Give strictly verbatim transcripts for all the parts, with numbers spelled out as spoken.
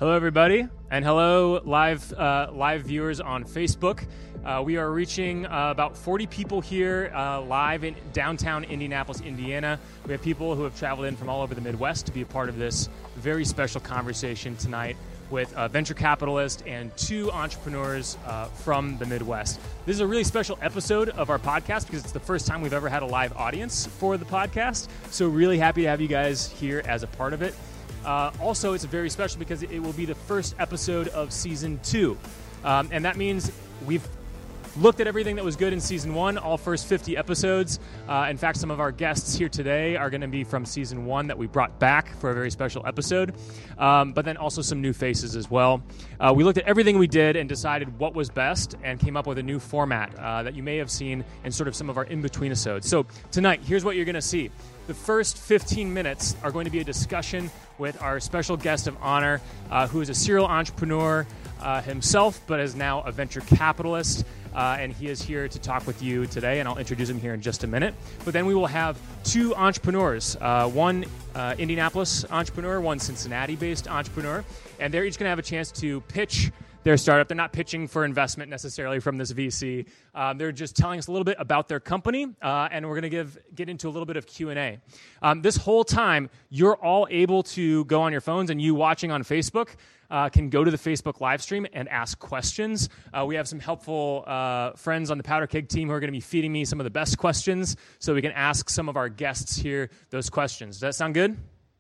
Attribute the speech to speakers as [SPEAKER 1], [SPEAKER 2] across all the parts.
[SPEAKER 1] Hello, everybody, and hello, live uh, live viewers on Facebook. Uh, we are reaching uh, about forty people here uh, live in downtown Indianapolis, Indiana. We have people who have traveled in from all over the Midwest to be a part of this very special conversation tonight with a venture capitalist and two entrepreneurs uh, from the Midwest. This is a really special episode of our podcast because it's the first time we've ever had a live audience for the podcast. So really happy to have you guys here as a part of it. Uh, also, it's very special because it will be the first episode of season two. Um, and that means we've looked at everything that was good in season one, all first fifty episodes. Uh, in fact, some of our guests here today are going to be from season one that we brought back for a very special episode. Um, but then also some new faces as well. Uh, we looked at everything we did and decided what was best and came up with a new format uh, that you may have seen in sort of some of our in-between episodes. So tonight, here's what you're going to see. The first fifteen minutes are going to be a discussion with our special guest of honor, uh, who is a serial entrepreneur uh, himself, but is now a venture capitalist. Uh, and he is here to talk with you today, and I'll introduce him here in just a minute. But then we will have two entrepreneurs, uh, one uh, Indianapolis entrepreneur, one Cincinnati-based entrepreneur, and they're each going to have a chance to pitch their startup. They're not pitching for investment necessarily from this V C. Um, they're just telling us a little bit about their company, uh, and we're going to give get into a little bit of Q and A. Um, this whole time, you're all able to go on your phones, and you watching on Facebook uh, can go to the Facebook live stream and ask questions. Uh, we have some helpful uh, friends on the Powder Keg team who are going to be feeding me some of the best questions, so we can ask some of our guests here those questions. Does that sound good?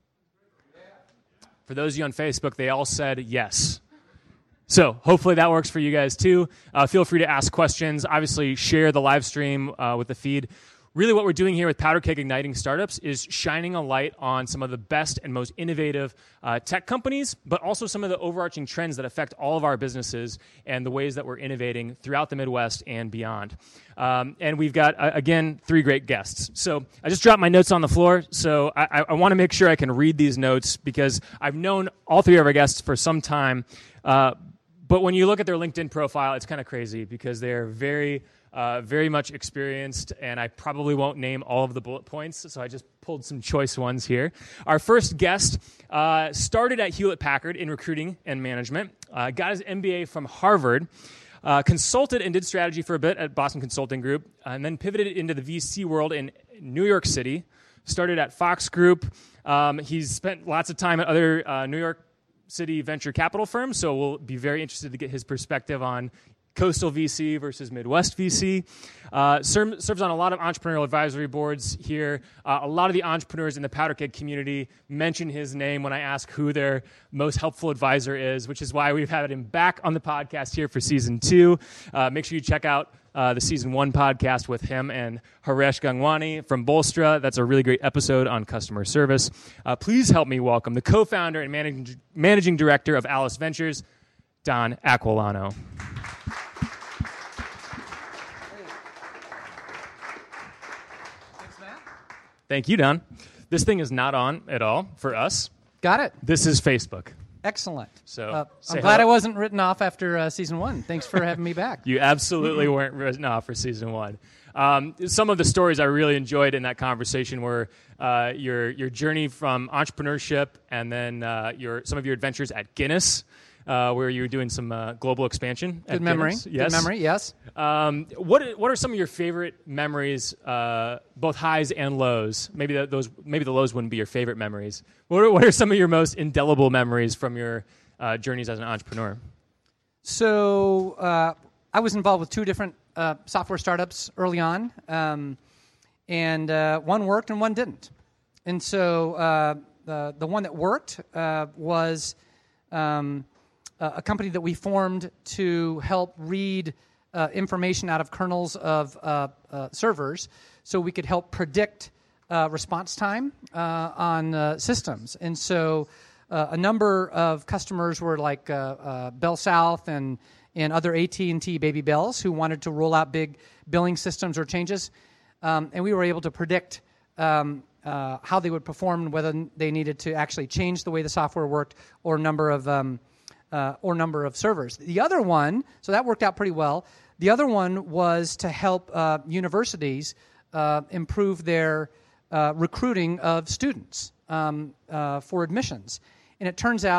[SPEAKER 1] For those of you on Facebook, they all said yes. So hopefully that works for you guys too. Uh, feel free to ask questions. Obviously, share the live stream uh, with the feed. Really what we're doing here with Powder Keg Igniting Startups is shining a light on some of the best and most innovative uh, tech companies, but also some of the overarching trends that affect all of our businesses and the ways that we're innovating throughout the Midwest and beyond. Um, and we've got, uh, again, three great guests. So I just dropped my notes on the floor, so I, I want to make sure I can read these notes because I've known all three of our guests for some time. Uh, But when you look at their LinkedIn profile, it's kind of crazy because they're very, uh, very much experienced, and I probably won't name all of the bullet points, so I just pulled some choice ones here. Our first guest uh, started at Hewlett-Packard in recruiting and management, uh, got his M B A from Harvard, uh, consulted and did strategy for a bit at Boston Consulting Group, and then pivoted into the V C world in New York City, started at Fox Group. Um, he's spent lots of time at other uh, New York City venture capital firms, so we'll be very interested to get his perspective on coastal V C versus Midwest V C. Uh, serv- serves on a lot of entrepreneurial advisory boards here. Uh, a lot of the entrepreneurs in the Powder Keg community mention his name when I ask who their most helpful advisor is, which is why we've had him back on the podcast here for season two. Uh, make sure you check out Uh, the season one podcast with him and Haresh Gangwani from Bolstra. That's a really great episode on customer service. Uh, please help me welcome the co-founder and managing, managing director of Alice Ventures, Don Aquilano.
[SPEAKER 2] Thanks, Matt.
[SPEAKER 1] Thank you, Don. This thing is not on at all for us.
[SPEAKER 2] Got it.
[SPEAKER 1] This is Facebook.
[SPEAKER 2] Excellent.
[SPEAKER 1] So
[SPEAKER 2] uh,
[SPEAKER 1] say
[SPEAKER 2] I'm glad
[SPEAKER 1] hello.
[SPEAKER 2] I wasn't written off after uh, season one. Thanks for having me back.
[SPEAKER 1] You absolutely weren't written off for season one. Um, some of the stories I really enjoyed in that conversation were uh, your your journey from entrepreneurship and then uh, your some of your adventures at Guinness, uh, where you were doing some uh, global expansion.
[SPEAKER 2] Good
[SPEAKER 1] at
[SPEAKER 2] memory.
[SPEAKER 1] Guinness.
[SPEAKER 2] Good
[SPEAKER 1] Yes.
[SPEAKER 2] memory. Yes.
[SPEAKER 1] Um, what what are some of your favorite memories, uh, both highs and lows? Maybe the, those maybe the lows wouldn't be your favorite memories. What are, what are some of your most indelible memories from your uh, journeys as an entrepreneur?
[SPEAKER 2] So uh, I was involved with two different uh, software startups early on, um, and uh, one worked and one didn't. And so uh, the the one that worked uh, was um, a company that we formed to help read uh, information out of kernels of uh, uh, servers, so we could help predict uh, response time uh, on uh, systems. And so uh, a number of customers were like uh, uh, Bell South and and other A T and T Baby Bells who wanted to roll out big billing systems or changes, um, and we were able to predict um, uh, how they would perform, whether they needed to actually change the way the software worked or number of um, uh, or number of servers. The other one, so that worked out pretty well. The other one was to help uh, universities uh, improve their uh, recruiting of students um, uh, for admissions. And it turns out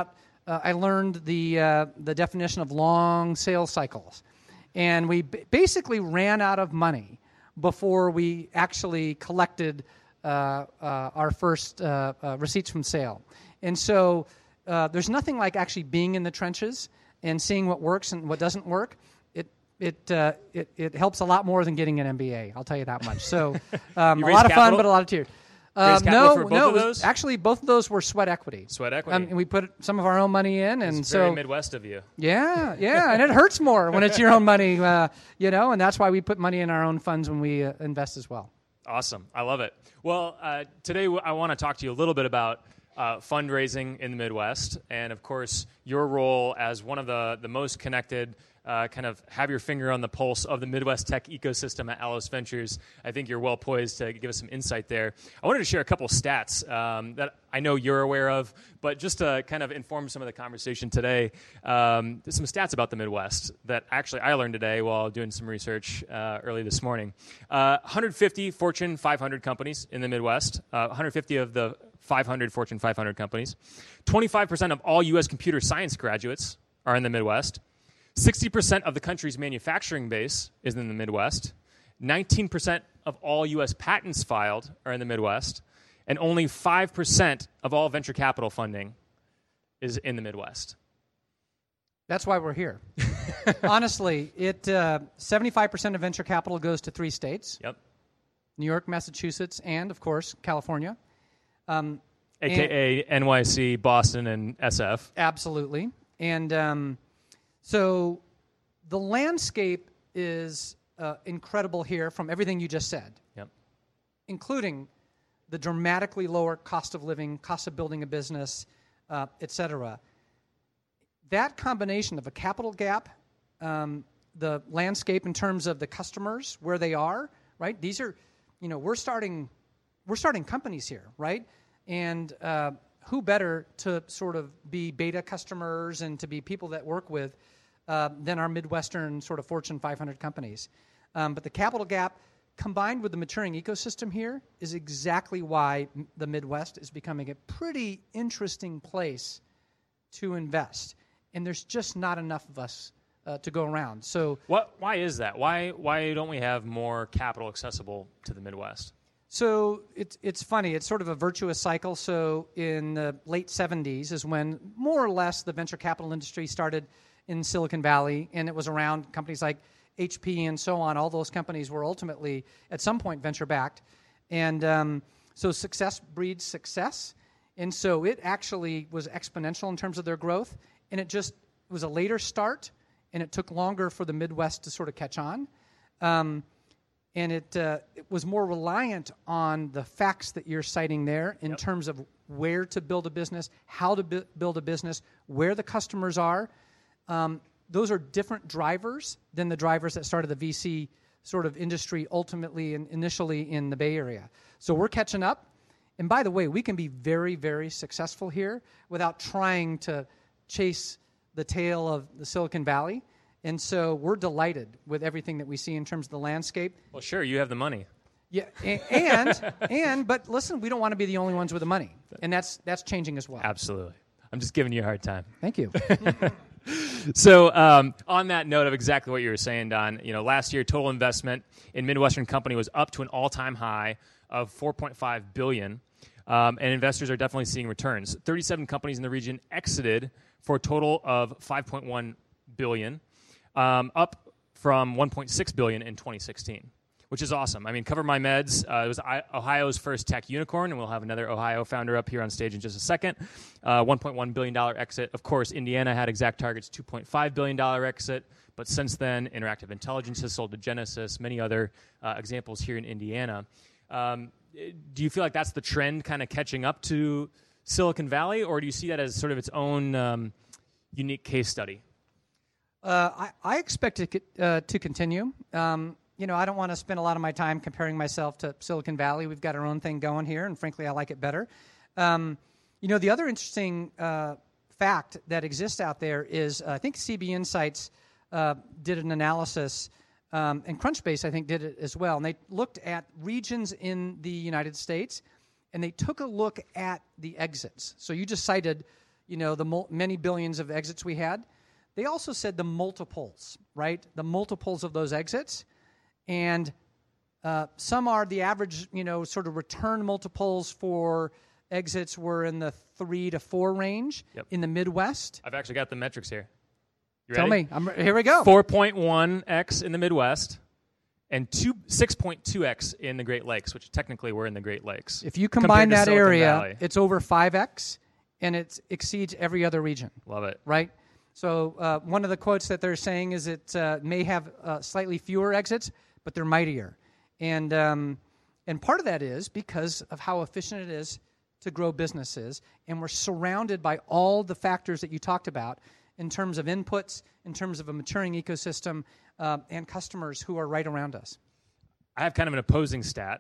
[SPEAKER 2] uh, I learned the uh, the definition of long sales cycles, and we b- basically ran out of money before we actually collected uh, uh, our first uh, uh, receipts from sale. And so uh, there's nothing like actually being in the trenches and seeing what works and what doesn't work. It it uh, it, it helps a lot more than getting an M B A. I'll tell you that much. So um, a lot of
[SPEAKER 1] capital?
[SPEAKER 2] fun, but a lot of tears.
[SPEAKER 1] Uh,
[SPEAKER 2] no,
[SPEAKER 1] for both
[SPEAKER 2] no.
[SPEAKER 1] of
[SPEAKER 2] it was-
[SPEAKER 1] those?
[SPEAKER 2] Actually, both of those were sweat equity.
[SPEAKER 1] Sweat equity.
[SPEAKER 2] Um, and we put some of our own money in, and
[SPEAKER 1] It's
[SPEAKER 2] so
[SPEAKER 1] very Midwest of you.
[SPEAKER 2] yeah, yeah, and it hurts more when it's your own money, uh, you know, and that's why we put money in our own funds when we uh, invest as well.
[SPEAKER 1] Awesome. I love it. Well, uh, today w- I want to talk to you a little bit about uh, fundraising in the Midwest and, of course, your role as one of the, the most connected, uh, kind of have your finger on the pulse of the Midwest tech ecosystem at Allos Ventures. I think you're well poised to give us some insight there. I wanted to share a couple stats um, that I know you're aware of, but just to kind of inform some of the conversation today, um, there's some stats about the Midwest that actually I learned today while doing some research uh, early this morning. Uh, one hundred fifty Fortune five hundred companies in the Midwest, uh, one hundred fifty of the five hundred Fortune five hundred companies. twenty-five percent of all U S computer science graduates are in the Midwest. sixty percent of the country's manufacturing base is in the Midwest. nineteen percent of all U S patents filed are in the Midwest. And only five percent of all venture capital funding is in the Midwest.
[SPEAKER 2] That's why we're here. Honestly, it uh, seventy-five percent of venture capital goes to three states.
[SPEAKER 1] Yep.
[SPEAKER 2] New York, Massachusetts, and, of course, California. Um,
[SPEAKER 1] A K A N Y C, Boston, and S F.
[SPEAKER 2] Absolutely. And um, so the landscape is uh, incredible here from everything you just said,
[SPEAKER 1] Yep.
[SPEAKER 2] including the dramatically lower cost of living, cost of building a business, uh, et cetera. That combination of a capital gap, um, the landscape in terms of the customers, where they are, right? These are, you know, we're starting, we're starting companies here, right? And uh, who better to sort of be beta customers and to be people that work with uh, than our Midwestern sort of Fortune five hundred companies? Um, but the capital gap, combined with the maturing ecosystem here, is exactly why m- the Midwest is becoming a pretty interesting place to invest. And there's just not enough of us uh, to go around. So,
[SPEAKER 1] What? Why is that? Why? Why don't we have more capital accessible to the Midwest?
[SPEAKER 2] so it's it's funny. It's sort of a virtuous cycle. So in the late seventies is when more or less the venture capital industry started in Silicon Valley, and it was around companies like H P and so on. All those companies were ultimately, at some point, venture-backed. And um, so success breeds success. And so it actually was exponential in terms of their growth. And it just was a later start, and it took longer for the Midwest to sort of catch on. Um, and it, uh, it was more reliant on the facts that you're citing there in
[SPEAKER 1] Yep.
[SPEAKER 2] terms of where to build a business, how to bu- build a business, where the customers are. Um, those are different drivers than the drivers that started the V C sort of industry ultimately and initially in the Bay Area. So we're catching up. And by the way, we can be very, very successful here without trying to chase the tail of the Silicon Valley. And so we're delighted with everything that we see in terms of the landscape.
[SPEAKER 1] Well, sure, you have the money.
[SPEAKER 2] Yeah, a- and and but listen, we don't want to be the only ones with the money, and that's that's changing as well.
[SPEAKER 1] Absolutely. I'm just giving you a hard time.
[SPEAKER 2] Thank you.
[SPEAKER 1] So um, on that note of exactly what you were saying, Don, you know, last year total investment in Midwestern company was up to an all-time high of four point five billion dollars, um, and investors are definitely seeing returns. thirty-seven companies in the region exited for a total of five point one billion dollars, um, up from one point six billion dollars in twenty sixteen. Which is awesome. I mean, Cover My Meds, uh, it was I- Ohio's first tech unicorn, and we'll have another Ohio founder up here on stage in just a second. Uh, one point one billion dollars exit. Of course, Indiana had Exact Target's two point five billion dollars exit, but since then, Interactive Intelligence has sold to Genesis, many other uh, examples here in Indiana. Um, do you feel like that's the trend kind of catching up to Silicon Valley, or do you see that as sort of its own um, unique case study?
[SPEAKER 2] Uh, I, I expect it uh, to continue. Um, You know, I don't want to spend a lot of my time comparing myself to Silicon Valley. We've got our own thing going here, and frankly, I like it better. Um, you know, the other interesting uh, fact that exists out there is uh, I think C B Insights uh, did an analysis, um, and Crunchbase, I think, did it as well. And they looked at regions in the United States, and they took a look at the exits. So you just cited, you know, the mul- many billions of exits we had. They also said the multiples, right? The multiples of those exits. And uh, some are the average, you know, sort of return multiples for exits were in the three to four range
[SPEAKER 1] yep.
[SPEAKER 2] in the Midwest.
[SPEAKER 1] I've actually got the metrics here. You
[SPEAKER 2] Tell
[SPEAKER 1] ready?
[SPEAKER 2] me. I'm, here we go.
[SPEAKER 1] four point one x in the Midwest and two, six point two x in the Great Lakes, which technically we're in the Great Lakes.
[SPEAKER 2] If you combine that
[SPEAKER 1] Silicon
[SPEAKER 2] area,
[SPEAKER 1] Valley.
[SPEAKER 2] it's over five x, and it exceeds every other region.
[SPEAKER 1] Love it.
[SPEAKER 2] Right? So uh, one of the quotes that they're saying is it uh, may have uh, slightly fewer exits, but they're mightier. And um, and part of that is because of how efficient it is to grow businesses, and we're surrounded by all the factors that you talked about in terms of inputs, in terms of a maturing ecosystem, uh, and customers who are right around us.
[SPEAKER 1] I have kind of an opposing stat.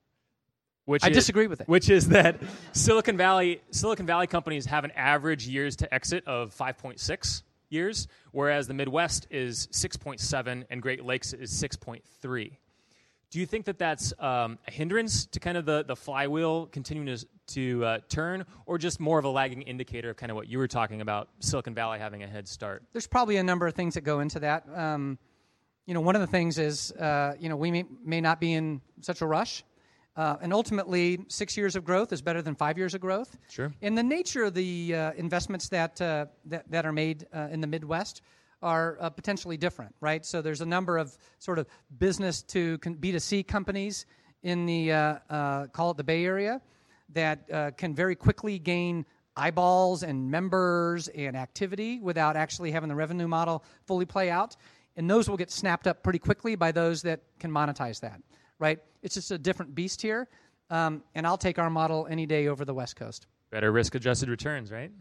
[SPEAKER 1] Which
[SPEAKER 2] I
[SPEAKER 1] is,
[SPEAKER 2] disagree with it.
[SPEAKER 1] Which is that Silicon Valley Silicon Valley companies have an average years to exit of five point six years, whereas the Midwest is six point seven and Great Lakes is six point three. Do you think that that's um, a hindrance to kind of the, the flywheel continuing to, to uh, turn, or just more of a lagging indicator of kind of what you were talking about, Silicon Valley having a head start?
[SPEAKER 2] There's probably a number of things that go into that. Um, you know, one of the things is, uh, you know, we may, may not be in such a rush. Uh, and ultimately, six years of growth is better than five years of growth.
[SPEAKER 1] Sure.
[SPEAKER 2] And the nature of the uh, investments that, uh, that that are made uh, in the Midwest are uh, potentially different, right? So there's a number of sort of business to B two C companies in the, uh, uh, call it the Bay Area, that uh, can very quickly gain eyeballs and members and activity without actually having the revenue model fully play out. And those will get snapped up pretty quickly by those that can monetize that. Right? It's just a different beast here, um, and I'll take our model any day over the West Coast.
[SPEAKER 1] Better risk-adjusted returns, right?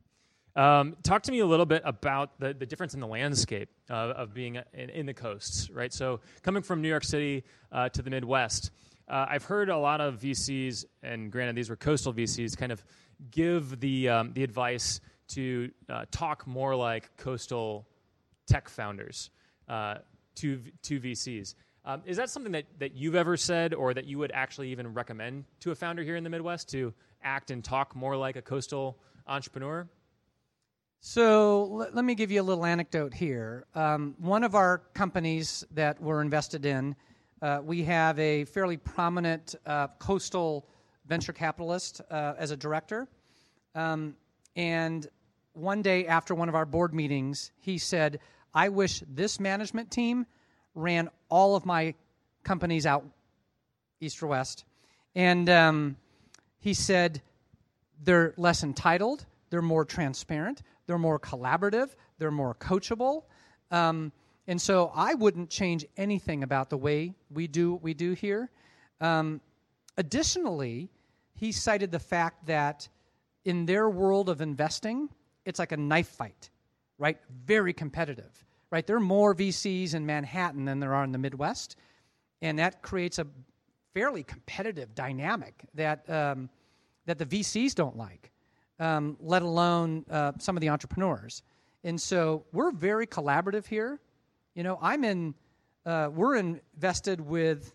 [SPEAKER 1] Um, talk to me a little bit about the, the difference in the landscape uh, of being in, in the coasts, right? So coming from New York City uh, to the Midwest, uh, I've heard a lot of V Cs, and granted these were coastal V Cs, kind of give the um, the advice to uh, talk more like coastal tech founders uh, to to V Cs. Um, is that something that, that you've ever said, or that you would actually even recommend to a founder here in the Midwest, to act and talk more like a coastal entrepreneur?
[SPEAKER 2] So l- let me give you a little anecdote here. Um, one of our companies that we're invested in, uh, we have a fairly prominent uh, coastal venture capitalist uh, as a director. Um, and one day after one of our board meetings, he said, "I wish this management team ran all of my companies out east or west." And um, he said, they're less entitled, they're more transparent, they're more collaborative, they're more coachable. Um, and so I wouldn't change anything about the way we do what we do here. Um, additionally, he cited the fact that in their world of investing, it's like a knife fight, right? Very competitive. Right, there are more V Cs in Manhattan than there are in the Midwest, and that creates a fairly competitive dynamic that um, that the V Cs don't like, um, let alone uh, some of the entrepreneurs. And so we're very collaborative here. You know, I'm in. Uh, we're invested with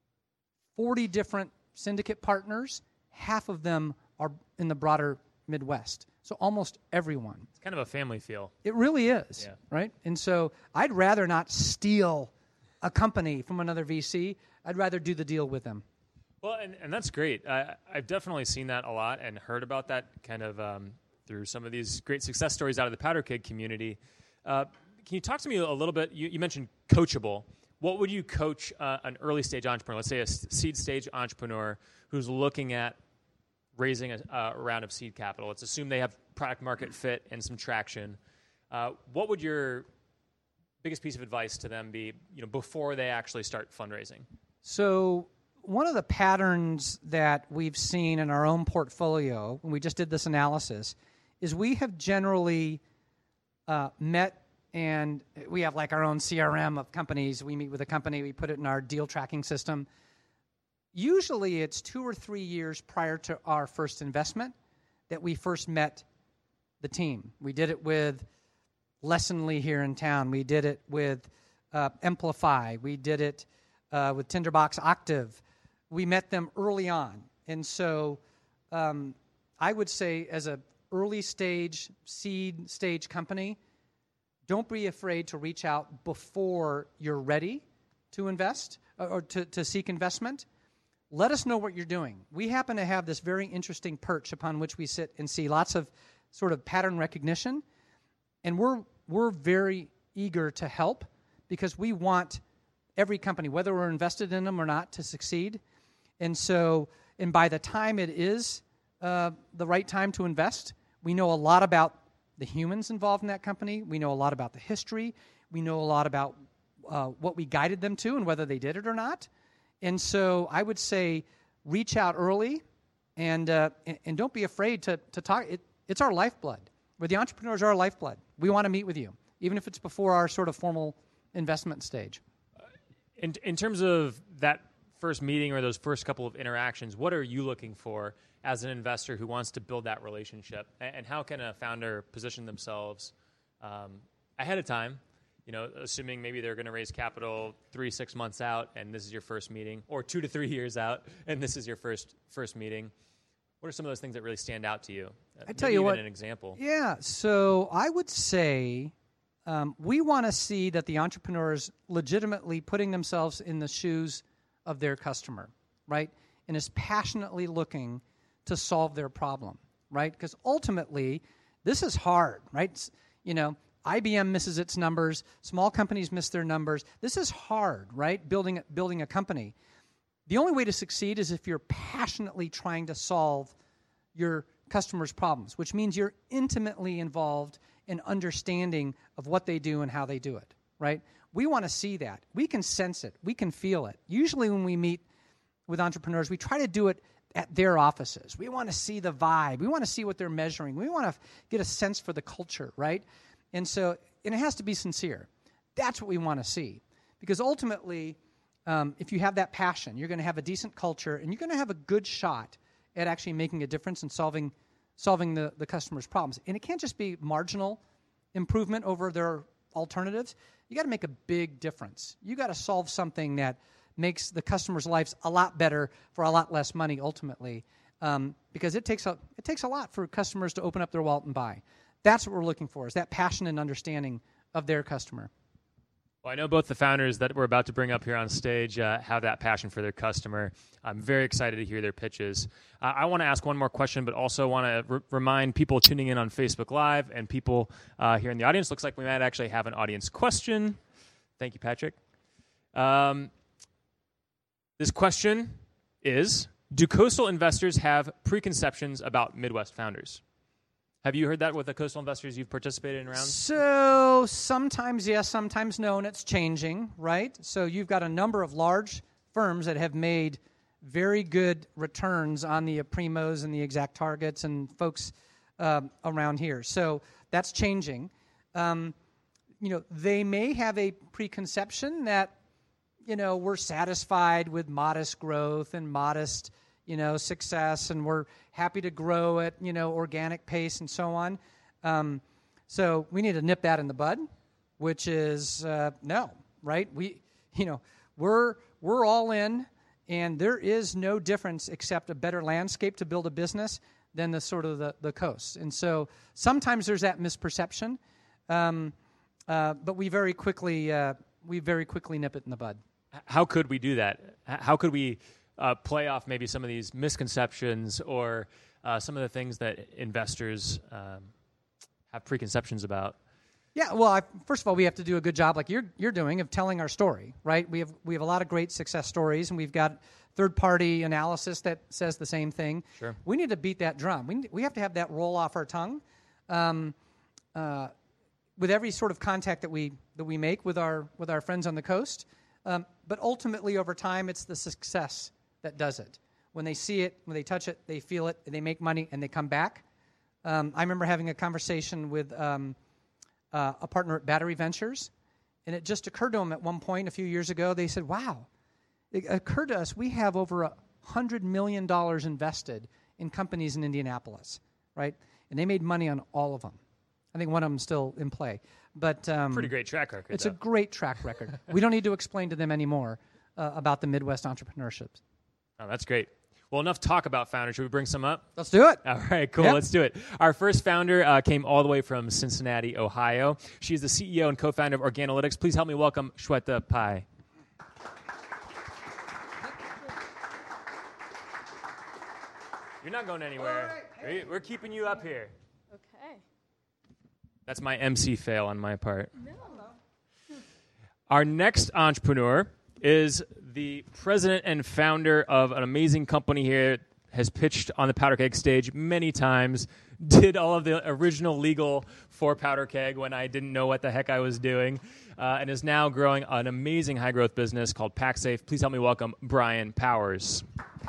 [SPEAKER 2] forty different syndicate partners. Half of them are in the broader Midwest. So almost everyone.
[SPEAKER 1] It's kind of a family feel.
[SPEAKER 2] It really is,
[SPEAKER 1] yeah.
[SPEAKER 2] Right? And so I'd rather not steal a company from another V C. I'd rather do the deal with them.
[SPEAKER 1] Well, and, and that's great. I, I've definitely seen that a lot and heard about that kind of um, through some of these great success stories out of the Powder Keg community. Uh, can you talk to me a little bit? You, you mentioned coachable. What would you coach uh, an early stage entrepreneur, let's say a seed stage entrepreneur who's looking at raising a, uh, a round of seed capital? Let's assume they have product market fit and some traction. Uh, what would your biggest piece of advice to them be, you know, before they actually start fundraising?
[SPEAKER 2] So one of the patterns that we've seen in our own portfolio, when we just did this analysis, is we have generally uh, met, and we have like our own C R M of companies. We meet with a company, we put it in our deal tracking system. Usually it's two or three years prior to our first investment that we first met the team. We did it with Lessonly here in town. We did it with uh, Amplify. We did it uh, with Tinderbox Octave. We met them early on. And so um, I would say as a early stage, seed stage company, don't be afraid to reach out before you're ready to invest or, or to, to seek investment. Let us know what you're doing. We happen to have this very interesting perch upon which we sit and see lots of sort of pattern recognition, and we're we're very eager to help because we want every company, whether we're invested in them or not, to succeed. And so, and by the time it is uh, the right time to invest, we know a lot about the humans involved in that company. We know a lot about the history. We know a lot about uh, what we guided them to and whether they did it or not. And so I would say reach out early and uh, and, and don't be afraid to, to talk. It, it's our lifeblood. Where the entrepreneurs are our lifeblood. We want to meet with you, even if it's before our sort of formal investment stage.
[SPEAKER 1] In, in terms of that first meeting or those first couple of interactions, what are you looking for as an investor who wants to build that relationship? And how can a founder position themselves um, ahead of time, you know, assuming maybe they're going to raise capital three, six months out, and this is your first meeting, or two to three years out, and this is your first first meeting? What are some of those things that really stand out to you?
[SPEAKER 2] I tell you
[SPEAKER 1] even
[SPEAKER 2] what,
[SPEAKER 1] an example.
[SPEAKER 2] Yeah, so I would say um, we want to see that the entrepreneurs legitimately putting themselves in the shoes of their customer, right? And is passionately looking to solve their problem, right? Because ultimately, this is hard, right? It's, you know, I B M misses its numbers. Small companies miss their numbers. This is hard, right? Building building a company. The only way to succeed is if you're passionately trying to solve your customers' problems, which means you're intimately involved in understanding of what they do and how they do it, right? We want to see that. We can sense it. We can feel it. Usually when we meet with entrepreneurs, we try to do it at their offices. We want to see the vibe. We want to see what they're measuring. We want to get a sense for the culture, right? And so, and it has to be sincere. That's what we want to see. Because ultimately, um, if you have that passion, you're going to have a decent culture, and you're going to have a good shot at actually making a difference and solving solving the, the customer's problems. And it can't just be marginal improvement over their alternatives. You got to make a big difference. You got to solve something that makes the customer's lives a lot better for a lot less money ultimately, um, because it takes a it takes a lot for customers to open up their wallet and buy. That's what we're looking for, is that passion and understanding of their customer.
[SPEAKER 1] Well, I know both the founders that we're about to bring up here on stage uh, have that passion for their customer. I'm very excited to hear their pitches. Uh, I want to ask one more question, but also want to r- remind people tuning in on Facebook Live and people uh, here in the audience. Looks like we might actually have an audience question. Thank you, Patrick. Um, this question is, do coastal investors have preconceptions about Midwest founders? Have you heard that with the coastal investors you've participated in rounds?
[SPEAKER 2] So sometimes yes, sometimes no, and it's changing, right? So you've got a number of large firms that have made very good returns on the Primos and the Exact Targets and folks um, around here. So that's changing. Um, you know, they may have a preconception that, you know, we're satisfied with modest growth and modest, you know, success, and we're happy to grow at, you know, organic pace and so on. Um, so we need to nip that in the bud, which is uh, no, right? We, you know, we're we're all in, and there is no difference except a better landscape to build a business than the sort of the, the coast. And so sometimes there's that misperception, um, uh, but we very quickly uh, we very quickly nip it in the bud.
[SPEAKER 1] How could we do that? How could we Uh, play off maybe some of these misconceptions or uh, some of the things that investors um, have preconceptions about?
[SPEAKER 2] Yeah, well, I, first of all, we have to do a good job, like you're you're doing, of telling our story, right? We have we have a lot of great success stories, and we've got third-party analysis that says the same thing.
[SPEAKER 1] Sure.
[SPEAKER 2] We need to beat that drum. We we have to have that roll off our tongue, um, uh, with every sort of contact that we that we make with our with our friends on the coast. Um, but ultimately, over time, it's the success that does it. When they see it, when they touch it, they feel it, and they make money, and they come back. Um, I remember having a conversation with um, uh, a partner at Battery Ventures, and it just occurred to them at one point a few years ago. They said, wow, it occurred to us we have over one hundred million dollars invested in companies in Indianapolis, right? And they made money on all of them. I think one of them is still in play. But um,
[SPEAKER 1] pretty great track record.
[SPEAKER 2] It's
[SPEAKER 1] though.
[SPEAKER 2] a great track record. We don't need to explain to them anymore uh, about the Midwest entrepreneurship.
[SPEAKER 1] Oh, that's great. Well, enough talk about founders. Should we bring some up?
[SPEAKER 2] Let's do it.
[SPEAKER 1] All right, cool.
[SPEAKER 2] Yeah.
[SPEAKER 1] Let's do it. Our first founder uh, came all the way from Cincinnati, Ohio. She's the C E O and co-founder of Organolytics. Please help me welcome Shweta Pai. You're not going anywhere. Right. We're keeping you up here.
[SPEAKER 3] Okay.
[SPEAKER 1] That's my M C fail on my part.
[SPEAKER 3] No.
[SPEAKER 1] Our next entrepreneur is the president and founder of an amazing company here, has pitched on the Powder Keg stage many times, did all of the original legal for Powder Keg when I didn't know what the heck I was doing, uh, and is now growing an amazing high-growth business called PacSafe. Please help me welcome Brian Powers.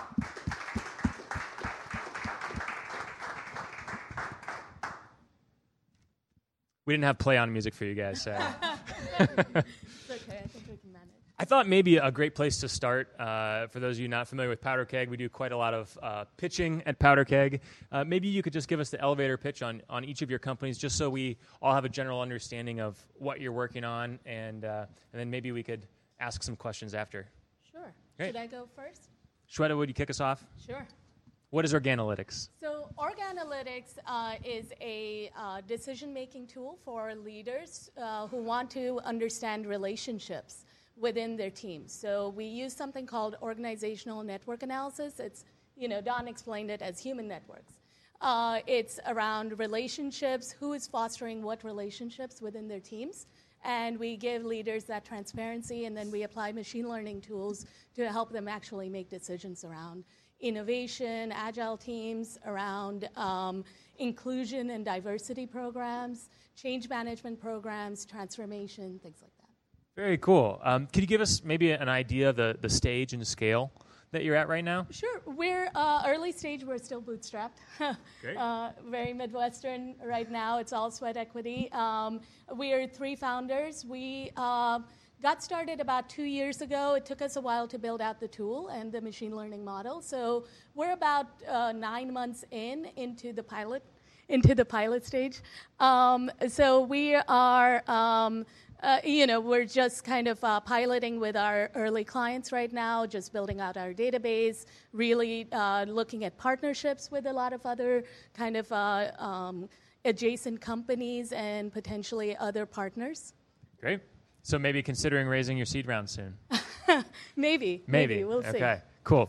[SPEAKER 1] We didn't have play on music for you guys, so.
[SPEAKER 3] It's okay. I think we can manage.
[SPEAKER 1] I thought maybe a great place to start, uh, for those of you not familiar with Powder Keg, we do quite a lot of uh, pitching at Powder Keg. Uh, maybe you could just give us the elevator pitch on, on each of your companies, just so we all have a general understanding of what you're working on, and uh, and then maybe we could ask some questions after.
[SPEAKER 3] Sure.
[SPEAKER 1] Great.
[SPEAKER 3] Should I go first?
[SPEAKER 1] Shweta, would you kick us off?
[SPEAKER 3] Sure.
[SPEAKER 1] What is Organolytics?
[SPEAKER 3] So Organolytics uh, is a uh, decision-making tool for leaders uh, who want to understand relationships within their teams. So we use something called organizational network analysis. It's, you know, Don explained it as human networks. Uh, it's around relationships, who is fostering what relationships within their teams. And we give leaders that transparency, and then we apply machine learning tools to help them actually make decisions around innovation, agile teams, around um, inclusion and diversity programs, change management programs, transformation, things like that.
[SPEAKER 1] Very cool. Um, could you give us maybe an idea of the, the stage and scale that you're at right now?
[SPEAKER 3] Sure. We're uh, early stage. We're still bootstrapped.
[SPEAKER 1] Great.
[SPEAKER 3] uh, very Midwestern right now. It's all sweat equity. Um, we are three founders. We uh, got started about two years ago. It took us a while to build out the tool and the machine learning model. So we're about uh, nine months in into the pilot, into the pilot stage. Um, so we are, um, uh, you know, we're just kind of uh, piloting with our early clients right now, just building out our database, really uh, looking at partnerships with a lot of other kind of uh, um, adjacent companies and potentially other partners.
[SPEAKER 1] Great. So maybe considering raising your seed round soon.
[SPEAKER 3] maybe, maybe.
[SPEAKER 1] Maybe.
[SPEAKER 3] We'll see.
[SPEAKER 1] Okay, cool.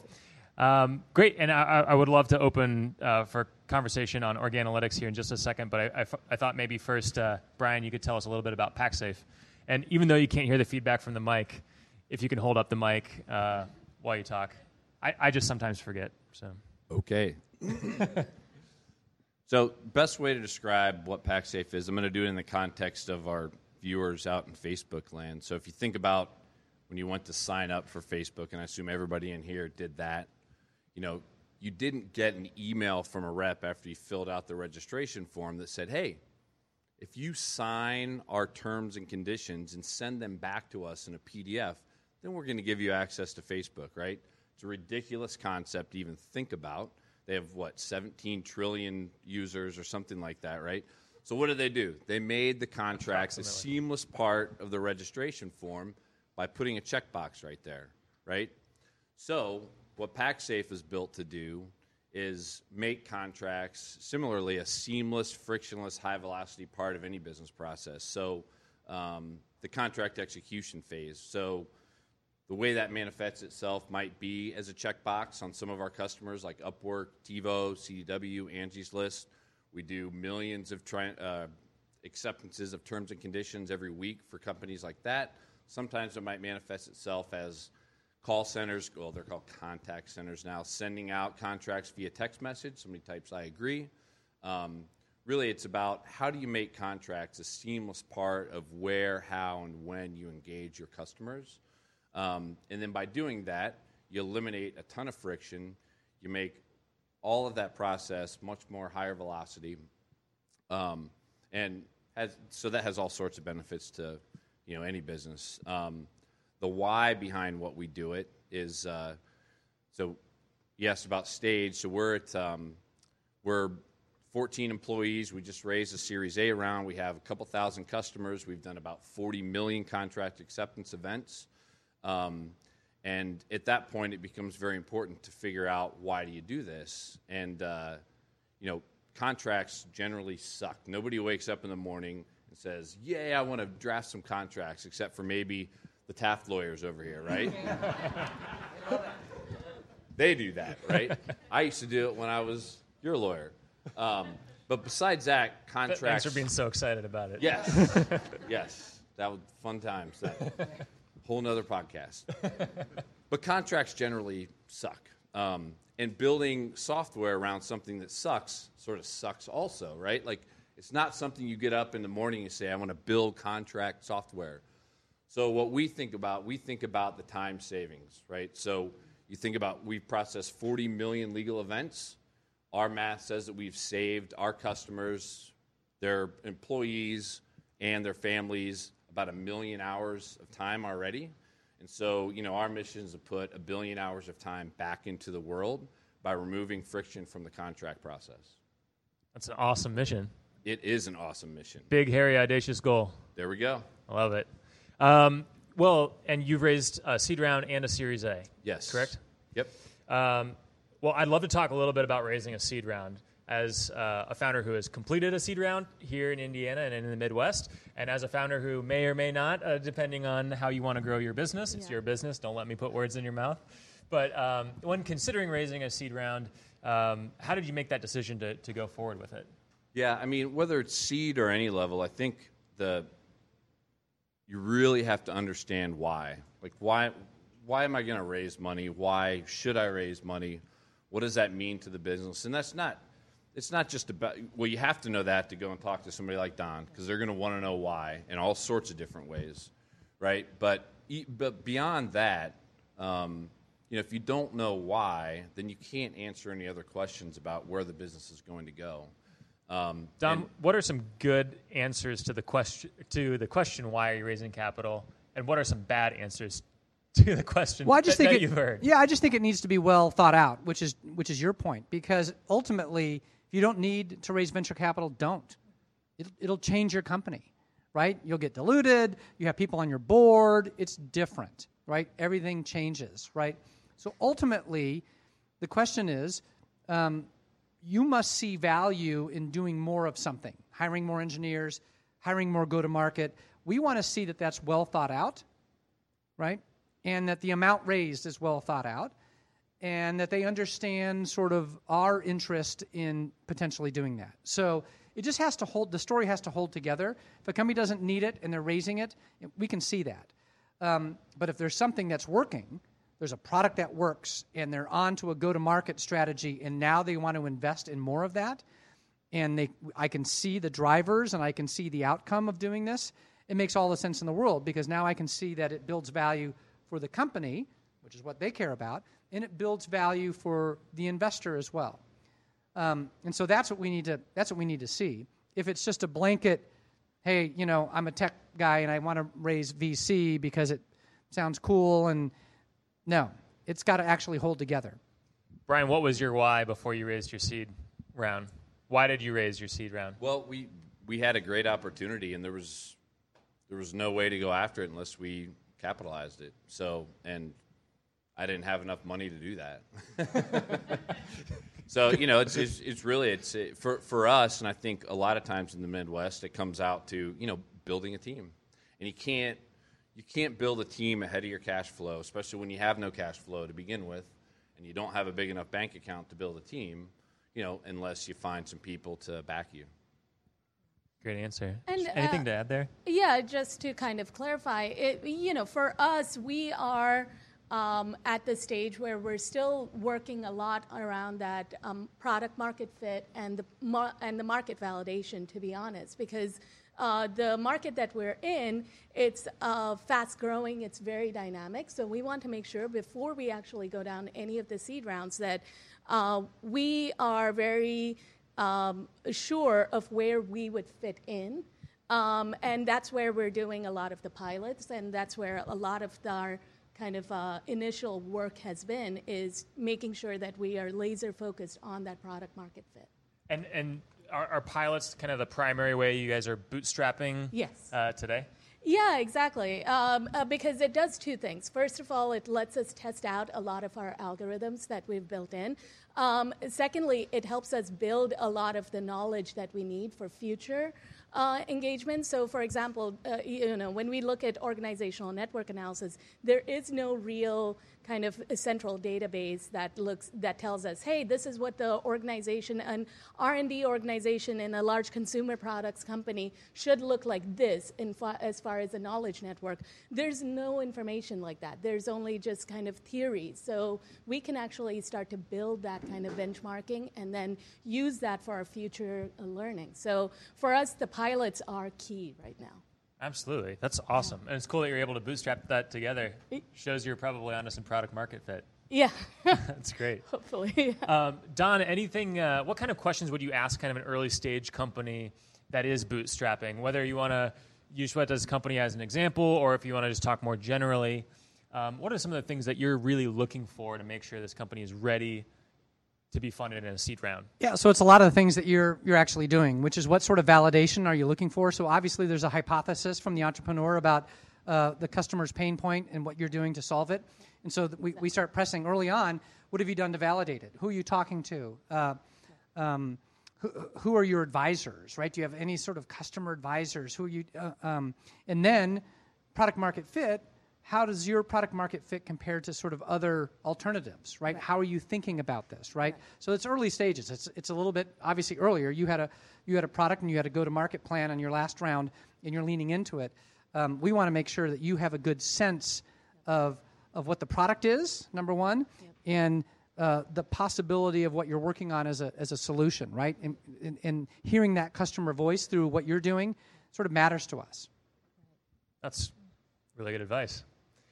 [SPEAKER 1] Um, great, and I, I would love to open uh, for conversation on Organolytics here in just a second, but I, I, f- I thought maybe first, uh, Brian, you could tell us a little bit about PacSafe. And even though you can't hear the feedback from the mic, if you can hold up the mic uh, while you talk. I, I just sometimes forget. So
[SPEAKER 4] Okay. So best way to describe what PacSafe is, I'm going to do it in the context of our viewers out in Facebook land. So if you think about when you went to sign up for Facebook, and I assume everybody in here did that, you know, you didn't get an email from a rep after you filled out the registration form that said, hey, if you sign our terms and conditions and send them back to us in a P D F, then we're going to give you access to Facebook, right? It's a ridiculous concept to even think about. They have, what, seventeen trillion users or something like that, right? So what did they do? They made the contracts a seamless part of the registration form by putting a checkbox right there, right? So what PacSafe is built to do is make contracts, similarly, a seamless, frictionless, high-velocity part of any business process. So um, the contract execution phase. So the way that manifests itself might be as a checkbox on some of our customers like Upwork, TiVo, C D W, Angie's List. We do millions of tri- uh, acceptances of terms and conditions every week for companies like that. Sometimes it might manifest itself as call centers, well, they're called contact centers now, sending out contracts via text message. Somebody types, I agree. Um, really, it's about how do you make contracts a seamless part of where, how, and when you engage your customers. Um, and then by doing that, you eliminate a ton of friction. You make all of that process much more higher velocity. Um, and has, so that has all sorts of benefits to, you know, any business. Um, the why behind what we do it is, uh, so you asked about stage. So we're at, um, we're fourteen employees. We just raised a Series A round. We have a couple thousand customers. We've done about forty million contract acceptance events. Um, And at that point, it becomes very important to figure out why do you do this. And, uh, you know, contracts generally suck. Nobody wakes up in the morning and says, yeah, I want to draft some contracts, except for maybe the Taft lawyers over here, right? They do that, right? I used to do it when I was your lawyer. Um, but besides that, contracts...
[SPEAKER 1] Thanks for being so excited about it.
[SPEAKER 4] Yes. Yes. That was fun times. That whole nother podcast. But contracts generally suck. Um, and building software around something that sucks sort of sucks also, right? Like, it's not something you get up in the morning and say, I want to build contract software. So what we think about, we think about the time savings, right? So you think about, we've processed forty million legal events. Our math says that we've saved our customers, their employees, and their families about a million hours of time already. And so, you know, our mission is to put a billion hours of time back into the world by removing friction from the contract process.
[SPEAKER 1] That's an awesome mission.
[SPEAKER 4] It is an awesome mission.
[SPEAKER 1] Big, hairy, audacious goal.
[SPEAKER 4] There we go.
[SPEAKER 1] I love it. Um, well, and you've raised a seed round and a Series A.
[SPEAKER 4] Yes.
[SPEAKER 1] Correct?
[SPEAKER 4] Yep.
[SPEAKER 1] Um, well, I'd love to talk a little bit about raising a seed round as uh, a founder who has completed a seed round here in Indiana and in the Midwest, and as a founder who may or may not, uh, depending on how you want to grow your business. It's
[SPEAKER 3] yeah.
[SPEAKER 1] your business. Don't let me put words in your mouth. But um, when considering raising a seed round, um, how did you make that decision to, to go forward with it?
[SPEAKER 4] Yeah, I mean, whether it's seed or any level, I think the you really have to understand why. Like, why why am I going to raise money? Why should I raise money? What does that mean to the business? And that's not, it's not just about, well, you have to know that to go and talk to somebody like Don, because they're going to want to know why in all sorts of different ways, right? But but beyond that, um, you know, if you don't know why, then you can't answer any other questions about where the business is going to go. Um,
[SPEAKER 1] Dom,
[SPEAKER 4] and,
[SPEAKER 1] what are some good answers to the question to the question why are you raising capital, and what are some bad answers to the question
[SPEAKER 2] well, I just
[SPEAKER 1] that,
[SPEAKER 2] think
[SPEAKER 1] that
[SPEAKER 2] it,
[SPEAKER 1] you've heard?
[SPEAKER 2] Yeah, I just think it needs to be well thought out, which is which is your point. Because ultimately, if you don't need to raise venture capital, don't. It, it'll change your company, right? You'll get diluted. You have people on your board. It's different, right? Everything changes, right? So ultimately, the question is, um, you must see value in doing more of something, hiring more engineers, hiring more go-to-market. We want to see that that's well thought out, right? And that the amount raised is well thought out, and that they understand sort of our interest in potentially doing that. So it just has to hold, the story has to hold together. If a company doesn't need it and they're raising it, we can see that. Um, but if there's something that's working, there's a product that works, and they're on to a go-to-market strategy, and now they want to invest in more of that, and they, I can see the drivers and I can see the outcome of doing this, it makes all the sense in the world, because now I can see that it builds value for the company, which is what they care about, and it builds value for the investor as well. Um, and so that's what we need to that's what we need to see. If it's just a blanket, hey, you know, I'm a tech guy and I want to raise V C because it sounds cool, and no, it's got to actually hold together.
[SPEAKER 1] Brian, what was your why before you raised your seed round? Why did you raise your seed round?
[SPEAKER 4] well, we we had a great opportunity, and there was there was no way to go after it unless we capitalized it. So, and I didn't have enough money to do that. So, you know, it's it's, it's really it's it, for for us, and I think a lot of times in the Midwest, it comes out to, you know, building a team, and you can't you can't build a team ahead of your cash flow, especially when you have no cash flow to begin with, and you don't have a big enough bank account to build a team, you know, unless you find some people to back you.
[SPEAKER 1] Great answer.
[SPEAKER 3] And,
[SPEAKER 1] Anything
[SPEAKER 3] uh,
[SPEAKER 1] to add there?
[SPEAKER 3] Yeah, just to kind of clarify, it, you know, for us, we are um, at the stage where we're still working a lot around that um, product market fit and the mar- and the market validation, to be honest, because uh, the market that we're in, it's uh, fast growing, it's very dynamic. So we want to make sure before we actually go down any of the seed rounds that uh, we are very Um, sure of where we would fit in. Um, and that's where we're doing a lot of the pilots, and that's where a lot of our kind of uh, initial work has been, is making sure that we are laser focused on that product market fit.
[SPEAKER 1] And and are, are pilots kind of the primary way you guys are bootstrapping
[SPEAKER 3] Yes.
[SPEAKER 1] uh, today?
[SPEAKER 3] Yeah, exactly. Um, uh, because it does two things. First of all, it lets us test out a lot of our algorithms that we've built in. Um, secondly, it helps us build a lot of the knowledge that we need for future uh, engagement. So, for example, uh, you know, when we look at organizational network analysis, there is no real kind of a central database that looks that tells us, hey, this is what the organization, an R and D organization in a large consumer products company should look like this in fa- as far as a knowledge network. There's no information like that. There's only just kind of theories. So we can actually start to build that kind of benchmarking and then use that for our future uh, learning. So for us, the pilots are key right now.
[SPEAKER 1] Absolutely. That's awesome. And it's cool that you're able to bootstrap that together. Shows you're probably onto some product market fit.
[SPEAKER 3] Yeah.
[SPEAKER 1] That's great.
[SPEAKER 3] Hopefully. Yeah.
[SPEAKER 1] Um, Don, anything, uh, what kind of questions would you ask kind of an early stage company that is bootstrapping? Whether you want to use Shweta's company as an example or if you want to just talk more generally, um, what are some of the things that you're really looking for to make sure this company is ready to be funded in a seed round?
[SPEAKER 2] Yeah, so it's a lot of the things that you're you're actually doing, which is what sort of validation are you looking for? So obviously there's a hypothesis from the entrepreneur about uh, the customer's pain point and what you're doing to solve it. And so th- we, we start pressing early on, what have you done to validate it? Who are you talking to? Uh, um, who, who are your advisors, right? Do you have any sort of customer advisors? Who are you? Uh, um, and then product market fit. How does your product market fit compared to sort of other alternatives, right?
[SPEAKER 3] Right.
[SPEAKER 2] How are you thinking about this, right?
[SPEAKER 3] Right.
[SPEAKER 2] So it's early stages. It's it's a little bit obviously earlier. You had a you had a product and you had a go-to-market plan on your last round, and you're leaning into it. Um, we want to make sure that you have a good sense of of what the product is, number one,
[SPEAKER 3] Yep.
[SPEAKER 2] and uh, the possibility of what you're working on as a as a solution, right? And, and, and hearing that customer voice through what you're doing sort of matters to us.
[SPEAKER 1] That's really good advice.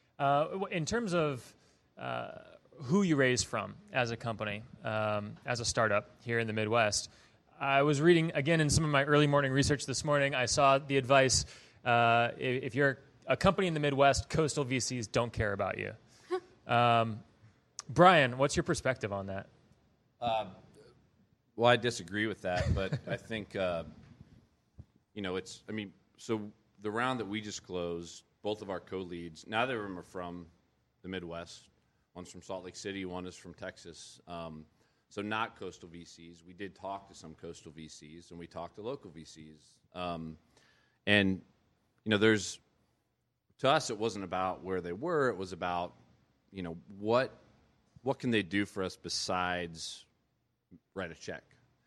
[SPEAKER 1] Uh, in terms of uh, who you raised from as a company, um, as a startup here in the Midwest, I was reading, again, in some of my early morning research this morning, I saw the advice, uh, if, if you're a company in the Midwest, coastal V Cs don't care about you. um, Brian, what's your perspective on that?
[SPEAKER 4] Uh, well, I disagree with that, but I think, uh, you know, it's, I mean, so the round that we just closed, both of our co-leads, neither of them are from the Midwest. One's from Salt Lake City, one is from Texas. Um, so not coastal V Cs. We did talk to some coastal V Cs, and we talked to local V Cs. Um, and, you know, there's, to us, it wasn't about where they were. It was about, you know, what what can they do for us besides write a check?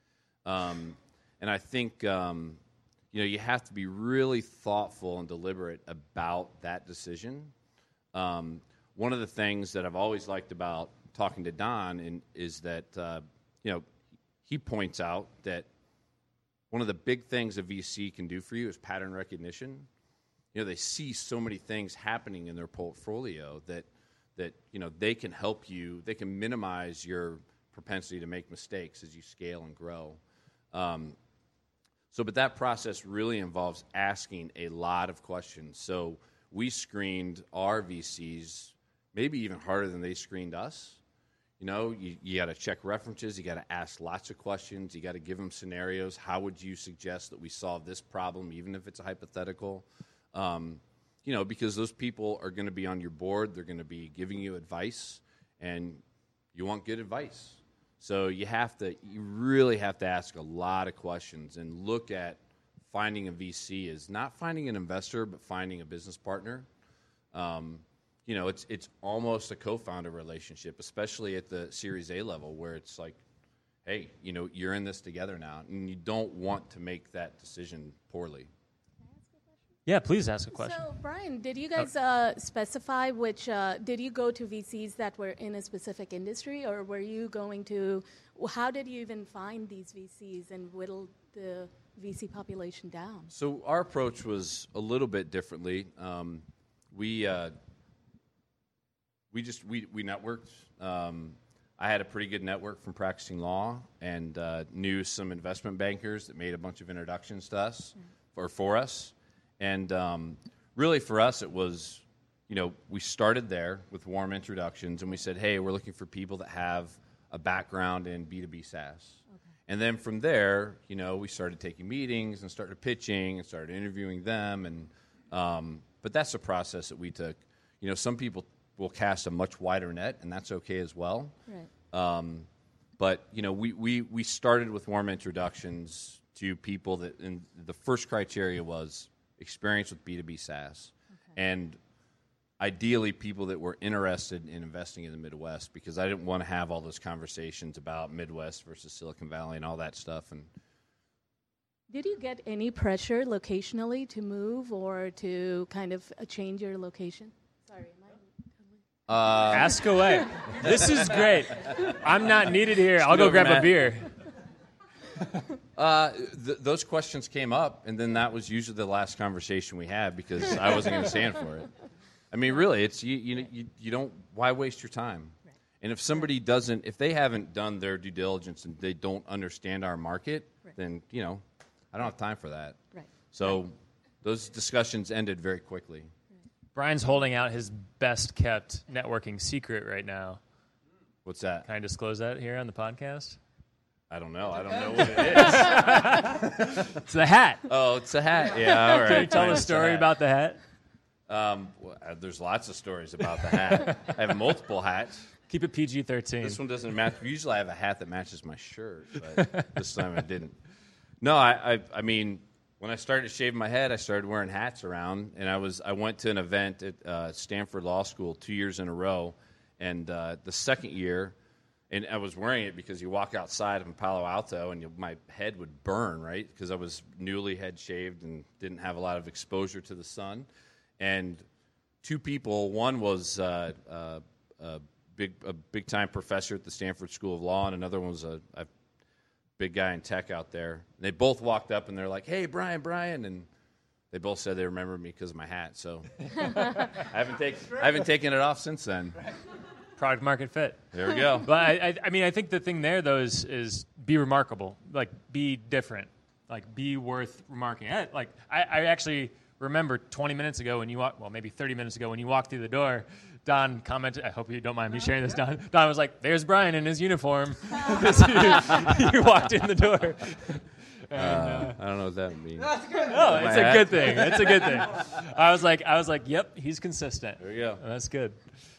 [SPEAKER 4] Um, and I think... Um, You know, you have to be really thoughtful and deliberate about that decision. Um, one of the things that I've always liked about talking to Don in, is that, uh, you know, he points out that one of the big things a V C can do for you is pattern recognition. You know, they see so many things happening in their portfolio that, that you know, they can help you. They can minimize your propensity to make mistakes as you scale and grow. Um, So, but that process really involves asking a lot of questions. So we screened our V Cs maybe even harder than they screened us. You know, you, you got to check references. You got to ask lots of questions. You got to give them scenarios. How would you suggest that we solve this problem, even if it's a hypothetical? Um, you know, because those people are going to be on your board. They're going to be giving you advice, and you want good advice. So you have to, you really have to ask a lot of questions and look at finding a V C as not finding an investor, but finding a business partner. Um, you know, it's it's almost a co-founder relationship, especially at the Series A level, where it's like, hey, you know, you're in this together now, and you don't want to make that decision poorly.
[SPEAKER 1] Yeah, please ask a question.
[SPEAKER 3] So, Brian, did you guys uh, specify which, uh, did you go to V Cs that were in a specific industry, or were you going to, how did you even find these V Cs and whittle the V C population down?
[SPEAKER 4] So our approach was a little bit differently. Um, we uh, we just, we, we networked. Um, I had a pretty good network from practicing law and uh, knew some investment bankers that made a bunch of introductions to us, mm-hmm. or for us. And um, really for us, it was, you know, we started there with warm introductions, and we said, hey, we're looking for people that have a background in B two B SaaS. Okay. And then from there, you know, we started taking meetings and started pitching and started interviewing them. And Um, but that's the process that we took. You know, some people will cast a much wider net, and that's okay as well.
[SPEAKER 3] Right.
[SPEAKER 4] Um, but, you know, we, we, we started with warm introductions to people that, and the first criteria was experience with B two B SaaS. Okay. And ideally people that were interested in investing in the Midwest, because I didn't want to have all those conversations about Midwest versus Silicon Valley and all that stuff. And
[SPEAKER 3] did you get any pressure locationally to move or to kind of uh, change your location? Sorry, am I?
[SPEAKER 4] Uh,
[SPEAKER 1] Ask away. This is great. I'm not needed here. I'll
[SPEAKER 4] Scoot
[SPEAKER 1] go
[SPEAKER 4] over,
[SPEAKER 1] grab
[SPEAKER 4] Matt.
[SPEAKER 1] a beer.
[SPEAKER 4] Uh, th- those questions came up, and then that was usually the last conversation we had because I wasn't going to stand for it. I mean, really, it's you, you. You you don't. Why waste your time? Right. And if somebody doesn't, if they haven't done their due diligence and they don't understand our market, right. then you know, I don't have time for that.
[SPEAKER 3] Right.
[SPEAKER 4] So
[SPEAKER 3] right.
[SPEAKER 4] those discussions ended very quickly.
[SPEAKER 3] Right.
[SPEAKER 1] Brian's holding out his best kept networking secret right now.
[SPEAKER 4] What's that?
[SPEAKER 1] Can I disclose that here on the podcast?
[SPEAKER 4] I don't know. I don't know what it is.
[SPEAKER 1] It's the hat.
[SPEAKER 4] Oh, it's a hat. Yeah, all right.
[SPEAKER 1] Can you tell
[SPEAKER 4] fine,
[SPEAKER 1] a
[SPEAKER 4] it's
[SPEAKER 1] story
[SPEAKER 4] hat.
[SPEAKER 1] about the hat?
[SPEAKER 4] Um, well, uh, there's lots of stories about the hat. I have multiple hats.
[SPEAKER 1] Keep it P G thirteen.
[SPEAKER 4] This one doesn't match. Usually I have a hat that matches my shirt, but this time I didn't. No, I, I, I mean, when I started shaving my head, I started wearing hats around, and I was I went to an event at uh, Stanford Law School two years in a row, and uh, the second year, and I was wearing it because you walk outside in Palo Alto and you, my head would burn, right? Because I was newly head shaved and didn't have a lot of exposure to the sun. And two people, one was uh, uh, a big a big time professor at the Stanford School of Law, and another one was a, a big guy in tech out there. They both walked up and they're like, "Hey, Brian, Brian," and they both said they remembered me because of my hat. So I haven't taken I haven't taken it off since then.
[SPEAKER 1] Product market fit.
[SPEAKER 4] There we go.
[SPEAKER 1] But I, I, I mean, I think the thing there though is is be remarkable, like be different, like be worth remarking. I, like I, I actually. remember twenty minutes ago when you walked, well, maybe thirty minutes ago when you walked through the door, Don commented, I hope you don't mind me sharing this, Don. Don was like, there's Brian in his uniform. you, you walked in the door. And,
[SPEAKER 4] uh, I don't know what that means.
[SPEAKER 1] No, it's a good thing. It's a good thing. I was like, I was like, yep, he's consistent.
[SPEAKER 4] There you go.
[SPEAKER 1] That's good.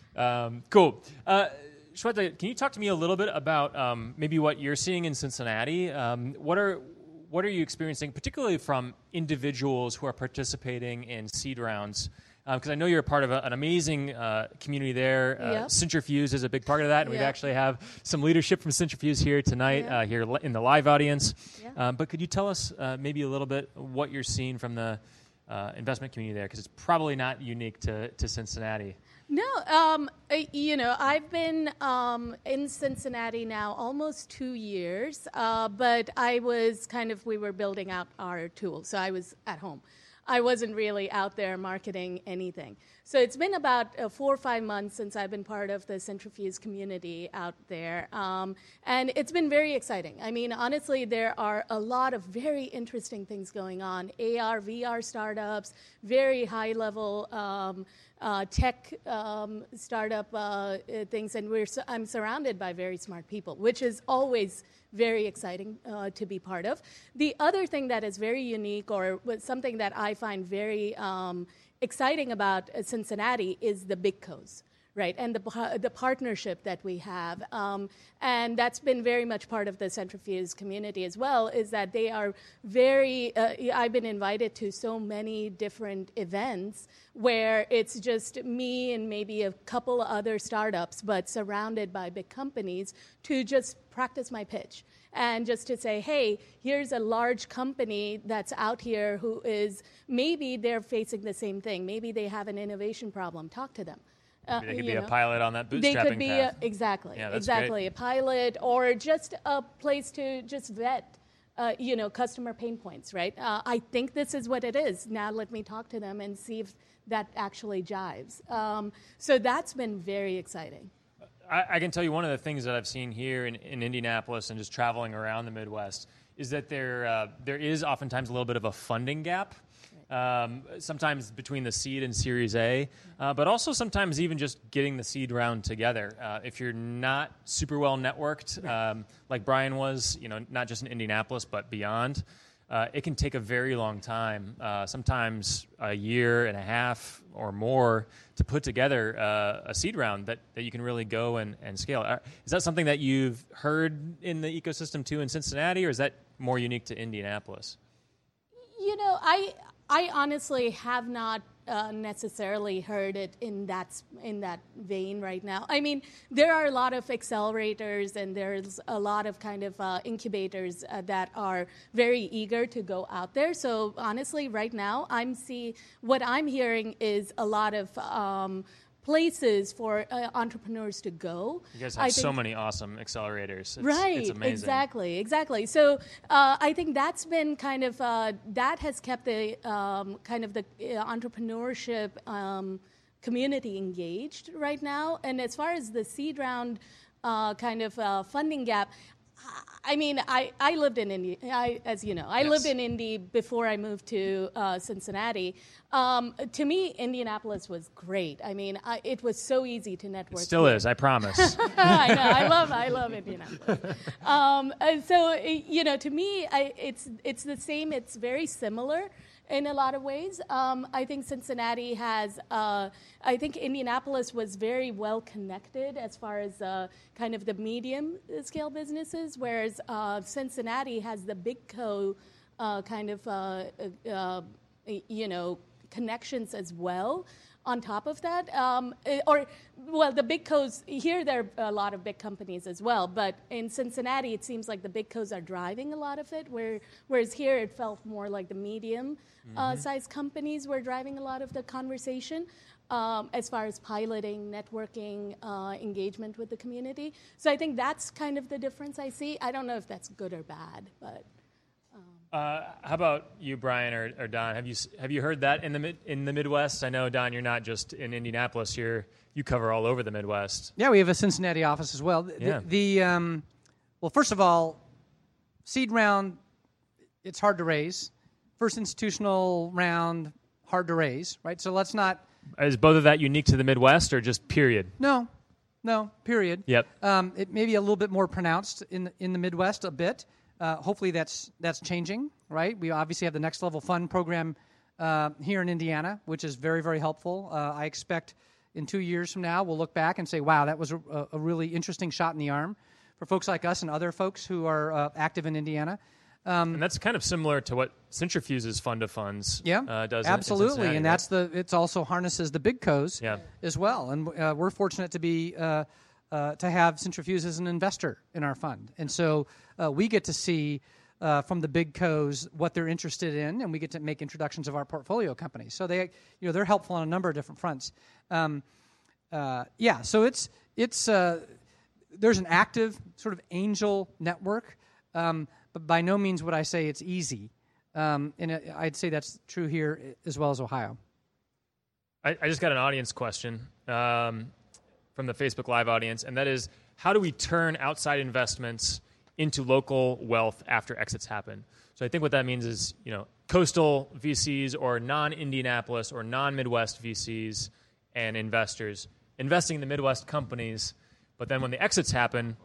[SPEAKER 1] Um, cool. Uh, Shweta, can you talk to me a little bit about um, maybe what you're seeing in Cincinnati? Um, what are What are you experiencing, particularly from individuals who are participating in seed rounds? Because um, I know you're a part of a, an amazing uh, community there. Uh,
[SPEAKER 3] yep.
[SPEAKER 1] Centrifuge is a big part of that, and
[SPEAKER 3] yep.
[SPEAKER 1] we actually have some leadership from Centrifuge here tonight,
[SPEAKER 3] yep.
[SPEAKER 1] uh, here li- in the live audience.
[SPEAKER 3] Yep.
[SPEAKER 1] Um, but could you tell us uh, maybe a little bit what you're seeing from the uh, investment community there? Because it's probably not unique to, to Cincinnati.
[SPEAKER 3] No, um, I- you know, I've been um, in Cincinnati now almost two years, uh, but I was kind of, we were building out our tools, so I was at home. I wasn't really out there marketing anything. So it's been about uh, four or five months since I've been part of the Centrifuge community out there, um, and it's been very exciting. I mean, honestly, there are a lot of very interesting things going on. A R, V R startups, very high-level um, uh, tech um, startup uh, things, and we're su- I'm surrounded by very smart people, which is always very exciting uh, to be part of. The other thing that is very unique, or something that I find very um, exciting about uh, Cincinnati, is the big cos, right? And the the partnership that we have, um, and that's been very much part of the Centrifuge community as well. Is that they are very. Uh, I've been invited to so many different events where it's just me and maybe a couple other startups, but surrounded by big companies, to just practice my pitch. And just to say, hey, here's a large company that's out here who is, maybe they're facing the same thing. Maybe they have an innovation problem. Talk to them. Uh,
[SPEAKER 1] Maybe they could
[SPEAKER 3] you
[SPEAKER 1] be
[SPEAKER 3] know.
[SPEAKER 1] a pilot on that bootstrapping
[SPEAKER 3] They could be,
[SPEAKER 1] path.
[SPEAKER 3] a, exactly,
[SPEAKER 1] Yeah, that's
[SPEAKER 3] exactly,
[SPEAKER 1] great.
[SPEAKER 3] a pilot, or just a place to just vet, uh, you know, customer pain points, right? Uh, I think this is what it is. Now let me talk to them and see if that actually jives. Um, so that's been very exciting.
[SPEAKER 1] I, I can tell you one of the things that I've seen here in, in Indianapolis and just traveling around the Midwest is that there uh, there is oftentimes a little bit of a funding gap, um, sometimes between the seed and Series A, uh, but also sometimes even just getting the seed round together. Uh, if you're not super well networked, um, like Brian was, you know, not just in Indianapolis but beyond, uh, it can take a very long time, uh, sometimes a year and a half or more, to put together uh, a seed round that, that you can really go and, and scale. Uh, is that something that you've heard in the ecosystem too in Cincinnati, or is that more unique to Indianapolis?
[SPEAKER 3] You know, I I honestly have not uh, necessarily heard it in that in that vein right now. I mean, there are a lot of accelerators and there's a lot of kind of uh, incubators uh, that are very eager to go out there. So honestly, right now, I'm see what I'm hearing is a lot of um, places for uh, entrepreneurs to go.
[SPEAKER 1] You guys have
[SPEAKER 3] I
[SPEAKER 1] so
[SPEAKER 3] think,
[SPEAKER 1] many awesome accelerators. It's,
[SPEAKER 3] right,
[SPEAKER 1] it's amazing.
[SPEAKER 3] exactly, exactly. So uh, I think that's been kind of, uh, that has kept the um, kind of the uh, entrepreneurship um, community engaged right now. And as far as the seed round uh, kind of uh, funding gap, I mean, I, I lived in Indy, I, as you know, I
[SPEAKER 1] Yes.
[SPEAKER 3] lived in Indy before I moved to uh, Cincinnati. Um, to me, Indianapolis was great. I mean, I, it was so easy to network.
[SPEAKER 1] It still
[SPEAKER 3] here.
[SPEAKER 1] is, I promise.
[SPEAKER 3] I know, I love, I love Indianapolis. Um, and so, you know, to me, I, it's it's the same. It's very similar in a lot of ways. Um, I think Cincinnati has, uh, I think Indianapolis was very well connected as far as uh, kind of the medium scale businesses, whereas uh, Cincinnati has the big co uh, kind of, uh, uh, you know, connections as well. On top of that, um, or, well, the big cos, here there are a lot of big companies as well, but in Cincinnati, it seems like the big cos are driving a lot of it, where, whereas here it felt more like the medium mm-hmm. uh, sized companies were driving a lot of the conversation um, as far as piloting, networking, uh, engagement with the community. So I think that's kind of the difference I see. I don't know if that's good or bad, but...
[SPEAKER 1] Uh, how about you, Brian or, or Don? Have you have you heard that in the mid, in the Midwest? I know, Don, you're not just in Indianapolis. You're you cover all over the Midwest.
[SPEAKER 2] Yeah, we have a Cincinnati office as well. The,
[SPEAKER 1] yeah.
[SPEAKER 2] the um, well, first of all, seed round, it's hard to raise. First institutional round, hard to raise, right? So let's not.
[SPEAKER 1] Is both of that unique to the Midwest or just period?
[SPEAKER 2] No, no, period.
[SPEAKER 1] Yep.
[SPEAKER 2] Um, it may be a little bit more pronounced in the, in the Midwest a bit. Uh, hopefully that's that's changing, right? We obviously have the Next Level Fund program uh, here in Indiana, which is very, very helpful. Uh, I expect in two years from now we'll look back and say, wow, that was a, a really interesting shot in the arm for folks like us and other folks who are uh, active in Indiana. Um,
[SPEAKER 1] and that's kind of similar to what Centrifuge's Fund of Funds
[SPEAKER 2] yeah,
[SPEAKER 1] uh, does.
[SPEAKER 2] absolutely,
[SPEAKER 1] in, in
[SPEAKER 2] and
[SPEAKER 1] right?
[SPEAKER 2] that's the it's also harnesses the big cos
[SPEAKER 1] yeah.
[SPEAKER 2] as well. And uh, we're fortunate to be uh, uh, to have Centrifuge as an investor in our fund, and so uh, we get to see. Uh, from the big cos, what they're interested in, and we get to make introductions of our portfolio companies. So they, you know, they're helpful on a number of different fronts. Um, uh, yeah, so it's it's uh, there's an active sort of angel network, um, but by no means would I say it's easy. Um, and it, I'd say that's true here as well as Ohio.
[SPEAKER 1] I, I just got an audience question um, from the Facebook Live audience, and that is, how do we turn outside investments into local wealth after exits happen? So I think what that means is, you know, coastal V Cs or non-Indianapolis or non-Midwest V Cs and investors investing in the Midwest companies, but then when the exits happen,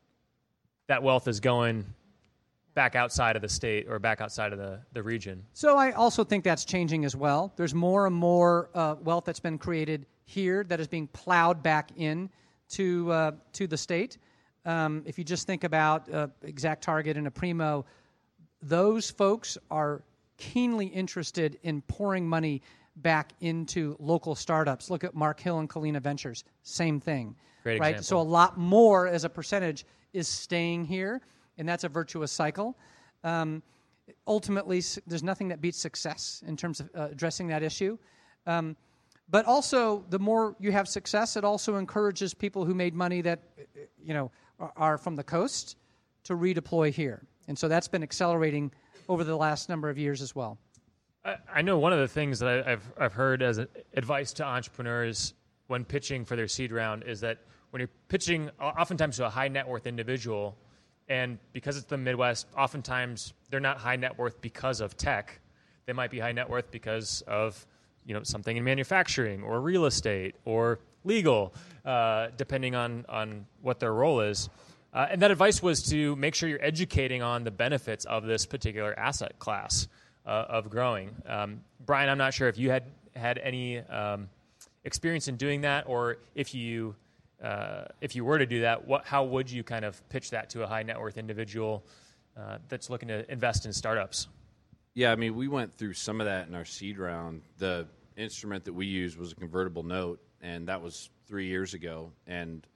[SPEAKER 1] that wealth is going back outside of the state or back outside of the, the region.
[SPEAKER 2] So I also think that's changing as well. There's more and more uh, wealth that's been created here that is being plowed back in to uh, to the state. Um, if you just think about uh, ExactTarget and Aprimo, those folks are keenly interested in pouring money back into local startups. Look at Mark Hill and Kalina Ventures, same thing.
[SPEAKER 1] Great
[SPEAKER 2] right?
[SPEAKER 1] example.
[SPEAKER 2] So a lot more as a percentage is staying here, and that's a virtuous cycle. Um, ultimately, there's nothing that beats success in terms of uh, addressing that issue. Um, but also, the more you have success, it also encourages people who made money that, you know, are from the coast to redeploy here. And so that's been accelerating over the last number of years as well.
[SPEAKER 1] I, I know one of the things that I, I've I've heard as a, advice to entrepreneurs when pitching for their seed round is that when you're pitching oftentimes to a high net worth individual, and because it's the Midwest, oftentimes they're not high net worth because of tech. They might be high net worth because of, you know, something in manufacturing or real estate or legal, uh, depending on, on what their role is. Uh, and that advice was to make sure you're educating on the benefits of this particular asset class uh, of growing. Um, Brian, I'm not sure if you had had any um, experience in doing that, or if you uh, if you were to do that, what how would you kind of pitch that to a high net worth individual uh, that's looking to invest in startups?
[SPEAKER 4] Yeah, I mean, we went through some of that in our seed round. The instrument that we used was a convertible note, and that was three years ago. And,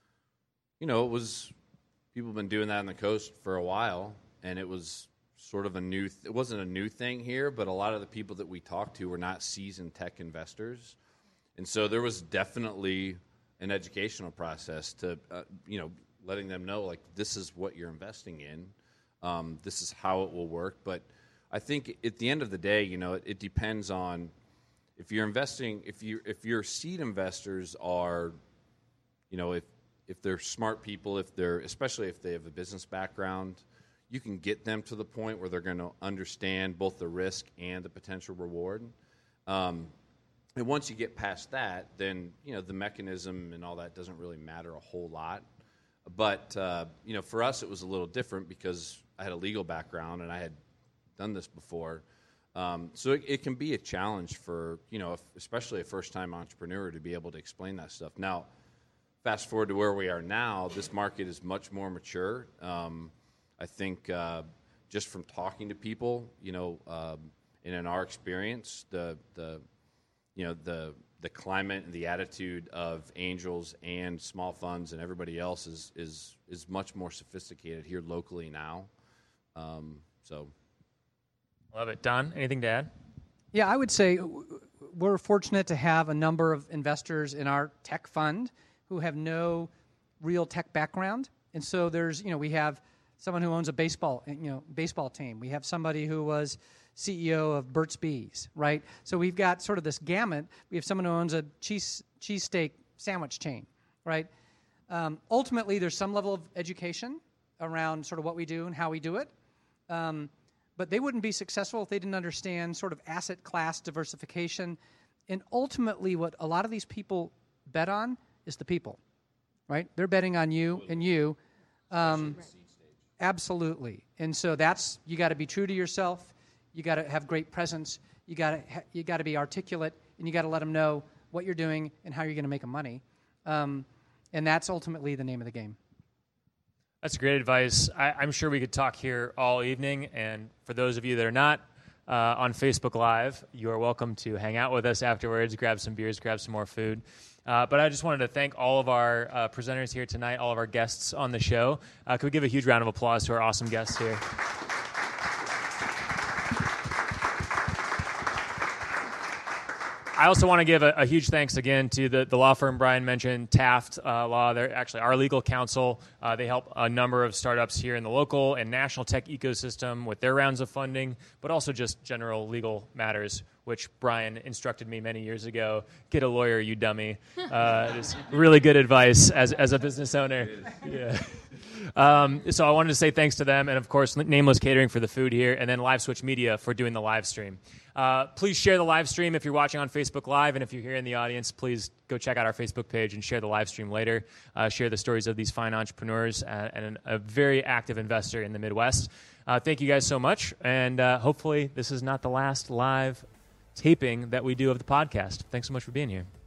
[SPEAKER 4] you know, it was, people have been doing that on the coast for a while, and it was sort of a new, th- it wasn't a new thing here, but a lot of the people that we talked to were not seasoned tech investors. And so there was definitely an educational process to, uh, you know, letting them know, like, this is what you're investing in. Um, this is how it will work. But I think at the end of the day, you know, it, it depends on if you're investing, if you if your seed investors are, you know, if if they're smart people, if they're, especially if they have a business background, you can get them to the point where they're going to understand both the risk and the potential reward. Um, and once you get past that, then, you know, the mechanism and all that doesn't really matter a whole lot. But, uh, you know, for us, it was a little different because I had a legal background and I had done this before. Um, so it, it can be a challenge for, you know, if, especially a first-time entrepreneur to be able to explain that stuff. Now, fast forward to where we are now, this market is much more mature. Um, I think uh, just from talking to people, you know, um, and in our experience, the, the you know, the the climate and the attitude of angels and small funds and everybody else is is is much more sophisticated here locally now. Um, so.
[SPEAKER 1] Love it. Don, anything to add?
[SPEAKER 2] Yeah, I would say we're fortunate to have a number of investors in our tech fund who have no real tech background. And so there's, you know, we have someone who owns a baseball, you know, baseball team. We have somebody who was C E O of Burt's Bees, right? So we've got sort of this gamut. We have someone who owns a cheese cheesesteak sandwich chain, right? Um, ultimately, there's some level of education around sort of what we do and how we do it. Um, But they wouldn't be successful if they didn't understand sort of asset class diversification. And ultimately, what a lot of these people bet on is the people, right? They're betting on you and you. Um, absolutely. And so that's, you got to be true to yourself. You got to have great presence. You got to ha- you got to be articulate, and you got to let them know what you're doing and how you're going to make them money. Um, and that's ultimately the name of the game.
[SPEAKER 1] That's great advice. I, I'm sure we could talk here all evening, and for those of you that are not uh, on Facebook Live, you are welcome to hang out with us afterwards, grab some beers, grab some more food. Uh, but I just wanted to thank all of our uh, presenters here tonight, all of our guests on the show. Uh, could we give a huge round of applause to our awesome guests here? I also want to give a, a huge thanks again to the, the law firm Brian mentioned, Taft uh, Law. They're actually our legal counsel. Uh, they help a number of startups here in the local and national tech ecosystem with their rounds of funding, but also just general legal matters, which Brian instructed me many years ago. Get a lawyer, you dummy. Uh, it's really good advice as as a business owner. Yeah. Um, so I wanted to say thanks to them, and of course, Nameless Catering for the food here, and then Live Switch Media for doing the live stream. Uh, please share the live stream if you're watching on Facebook Live, and if you're here in the audience, please go check out our Facebook page and share the live stream later. Uh, share the stories of these fine entrepreneurs and, and a very active investor in the Midwest. Uh, thank you guys so much, and uh, hopefully this is not the last live taping that we do of the podcast. Thanks so much for being here.